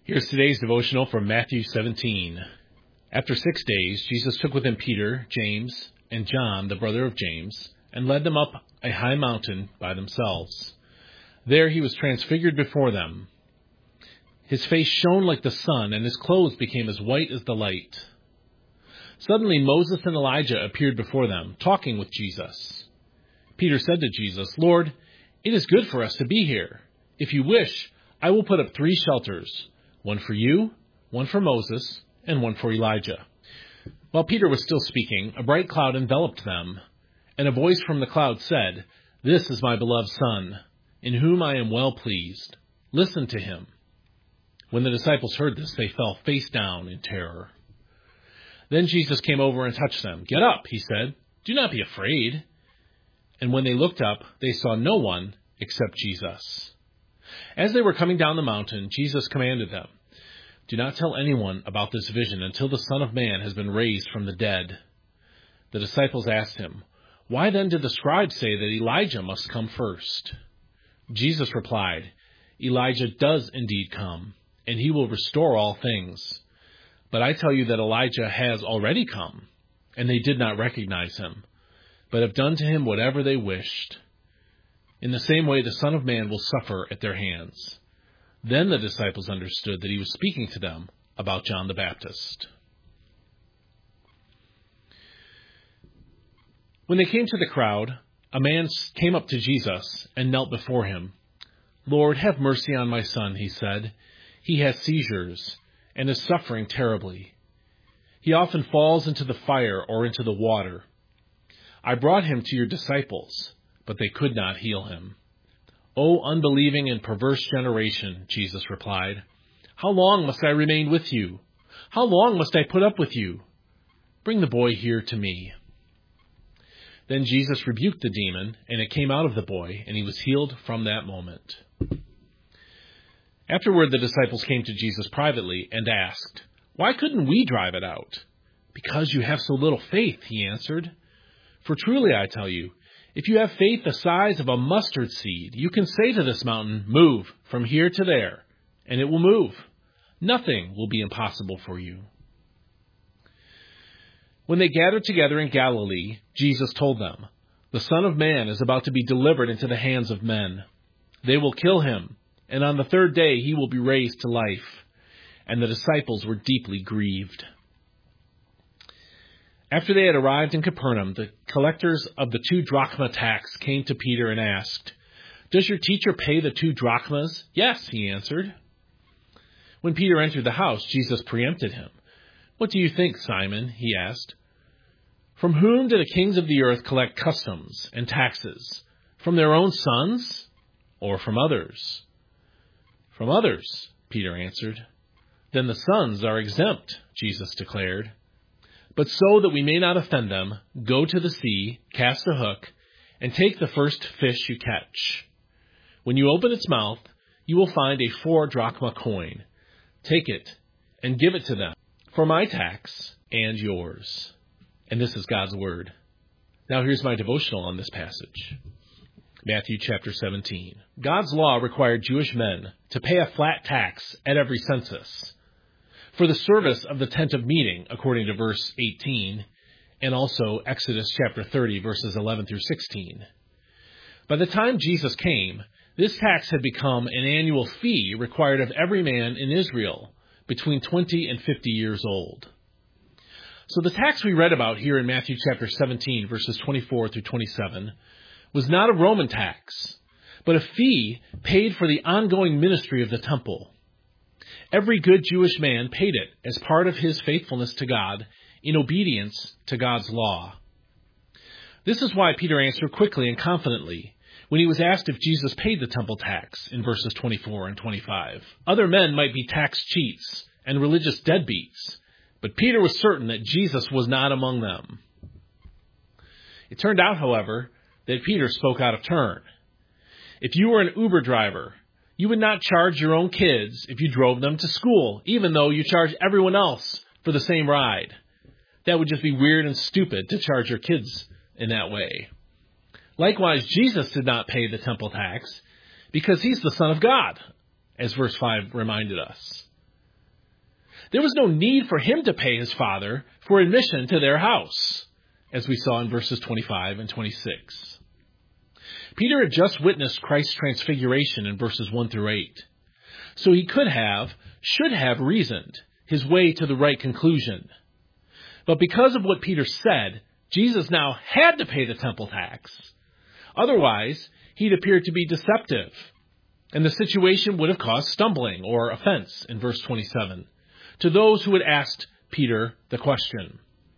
Here's today's devotional from Matthew 17. After 6 days, Jesus took with him Peter, James, and John, the brother of James, and led them up a high mountain by themselves. There he was transfigured before them. His face shone like the sun, and his clothes became as white as the light. Suddenly Moses and Elijah appeared before them, talking with Jesus. Peter said to Jesus, "Lord, it is good for us to be here. If you wish, I will put up 3 shelters, one for you, one for Moses, and one for Elijah." While Peter was still speaking, a bright cloud enveloped them, and a voice from the cloud said, "This is my beloved Son, in whom I am well pleased. Listen to him." When the disciples heard this, they fell face down in terror. Then Jesus came over and touched them. "Get up," he said. "Do not be afraid." And when they looked up, they saw no one except Jesus. As they were coming down the mountain, Jesus commanded them, "Do not tell anyone about this vision until the Son of Man has been raised from the dead." The disciples asked him, "Why then did the scribes say that Elijah must come first?" Jesus replied, "Elijah does indeed come, and he will restore all things. But I tell you that Elijah has already come, and they did not recognize him, but have done to him whatever they wished. In the same way, the Son of Man will suffer at their hands." Then the disciples understood that he was speaking to them about John the Baptist. When they came to the crowd, a man came up to Jesus and knelt before him. "Lord, have mercy on my son," he said. "He has seizures and is suffering terribly. He often falls into the fire or into the water. I brought him to your disciples, but they could not heal him." "O unbelieving and perverse generation," Jesus replied, "how long must I remain with you? How long must I put up with you? Bring the boy here to me." Then Jesus rebuked the demon, and it came out of the boy, and he was healed from that moment. Afterward, the disciples came to Jesus privately and asked, "Why couldn't we drive it out?" "Because you have so little faith," he answered. "For truly I tell you, if you have faith the size of a mustard seed, you can say to this mountain, 'Move from here to there,' and it will move. Nothing will be impossible for you." When they gathered together in Galilee, Jesus told them, "The Son of Man is about to be delivered into the hands of men. They will kill him, and on the 3rd day he will be raised to life." And the disciples were deeply grieved. After they had arrived in Capernaum, the collectors of the 2 drachma tax came to Peter and asked, "Does your teacher pay the 2 drachmas?" "Yes," he answered. When Peter entered the house, Jesus preempted him. "What do you think, Simon?" he asked. "From whom do the kings of the earth collect customs and taxes? From their own sons, or from others?" "From others," Peter answered. "Then the sons are exempt," Jesus declared. "But so that we may not offend them, go to the sea, cast a hook, and take the first fish you catch. When you open its mouth, you will find a 4 drachma coin. Take it and give it to them for my tax and yours." And this is God's word. Now here's my devotional on this passage. Matthew chapter 17. God's law required Jewish men to pay a flat tax at every census for the service of the tent of meeting, according to verse 18, and also Exodus chapter 30, verses 11 through 16. By the time Jesus came, this tax had become an annual fee required of every man in Israel between 20 and 50 years old. So the tax we read about here in Matthew chapter 17, verses 24 through 27, was not a Roman tax, but a fee paid for the ongoing ministry of the temple. Every good Jewish man paid it as part of his faithfulness to God in obedience to God's law. This is why Peter answered quickly and confidently when he was asked if Jesus paid the temple tax in verses 24 and 25. Other men might be tax cheats and religious deadbeats, but Peter was certain that Jesus was not among them. It turned out, however, that Peter spoke out of turn. If you were an Uber driver, you would not charge your own kids if you drove them to school, even though you charge everyone else for the same ride. That would just be weird and stupid to charge your kids in that way. Likewise, Jesus did not pay the temple tax because he's the Son of God, as verse 5 reminded us. There was no need for him to pay his father for admission to their house, as we saw in verses 25 and 26. Peter had just witnessed Christ's transfiguration in verses 1 through 8. So he should have reasoned his way to the right conclusion. But because of what Peter said, Jesus now had to pay the temple tax. Otherwise, he'd appeared to be deceptive, and the situation would have caused stumbling or offense in verse 27 to those who had asked Peter the question.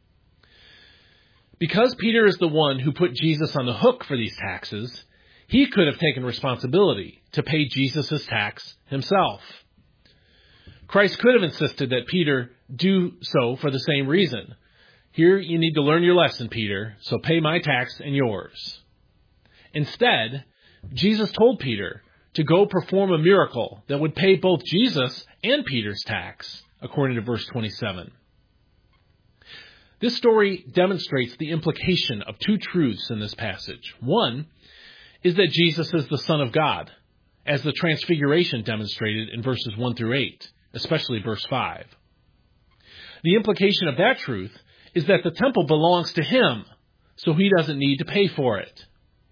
Because Peter is the one who put Jesus on the hook for these taxes, he could have taken responsibility to pay Jesus' tax himself. Christ could have insisted that Peter do so for the same reason. Here, you need to learn your lesson, Peter, so pay my tax and yours. Instead, Jesus told Peter to go perform a miracle that would pay both Jesus and Peter's tax, according to verse 27. This story demonstrates the implication of two truths in this passage. One is that Jesus is the Son of God, as the Transfiguration demonstrated in verses 1 through 8, especially verse 5. The implication of that truth is that the temple belongs to him, so he doesn't need to pay for it.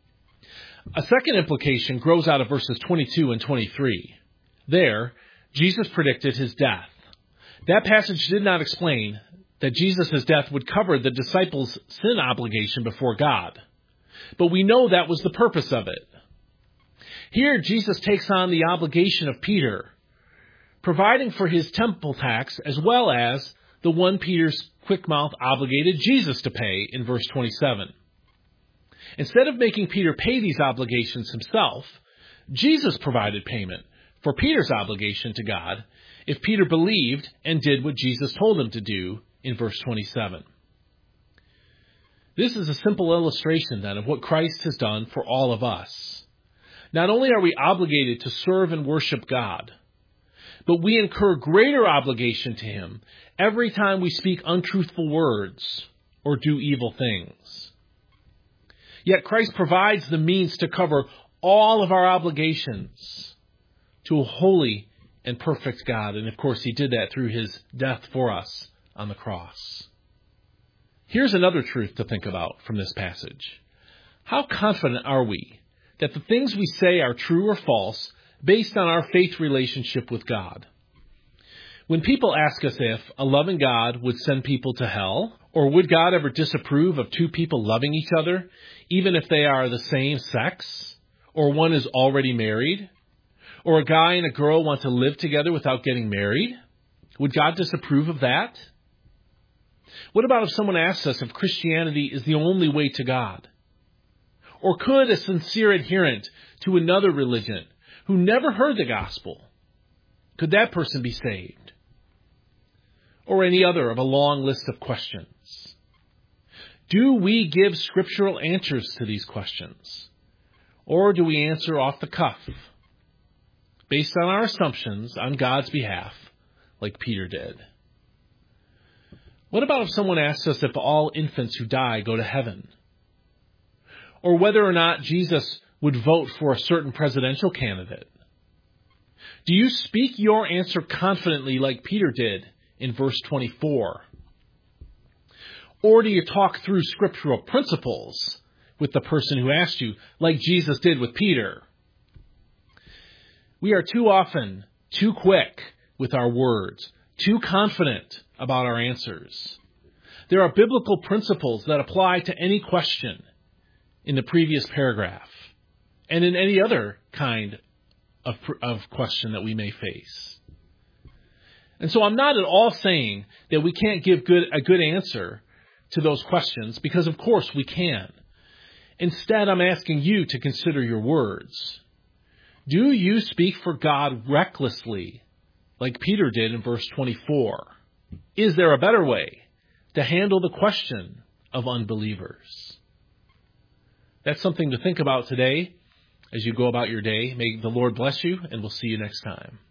A second implication grows out of verses 22 and 23. There, Jesus predicted his death. That passage did not explain that Jesus' death would cover the disciples' sin obligation before God. But we know that was the purpose of it. Here, Jesus takes on the obligation of Peter, providing for his temple tax as well as the one Peter's quick mouth obligated Jesus to pay in verse 27. Instead of making Peter pay these obligations himself, Jesus provided payment for Peter's obligation to God if Peter believed and did what Jesus told him to do in verse 27. This is a simple illustration, then, of what Christ has done for all of us. Not only are we obligated to serve and worship God, but we incur greater obligation to him every time we speak untruthful words or do evil things. Yet Christ provides the means to cover all of our obligations to a holy and perfect God. And of course, he did that through his death for us on the cross. Here's another truth to think about from this passage. How confident are we that the things we say are true or false based on our faith relationship with God? When people ask us if a loving God would send people to hell, or would God ever disapprove of two people loving each other, even if they are the same sex, or one is already married, or a guy and a girl want to live together without getting married, would God disapprove of that? What about if someone asks us if Christianity is the only way to God? Or could a sincere adherent to another religion who never heard the gospel, could that person be saved? Or any other of a long list of questions. Do we give scriptural answers to these questions? Or do we answer off the cuff, based on our assumptions on God's behalf, like Peter did? What about if someone asks us if all infants who die go to heaven? Or whether or not Jesus would vote for a certain presidential candidate? Do you speak your answer confidently like Peter did in verse 24? Or do you talk through scriptural principles with the person who asked you, like Jesus did with Peter? We are too often too quick with our words, too confident about our answers. There are biblical principles that apply to any question in the previous paragraph and in any other kind of question that we may face. And so I'm not at all saying that we can't give a good answer to those questions, because of course we can. Instead, I'm asking you to consider your words. Do you speak for God recklessly, like Peter did in verse 24? Is there a better way to handle the question of unbelievers? That's something to think about today as you go about your day. May the Lord bless you, and we'll see you next time.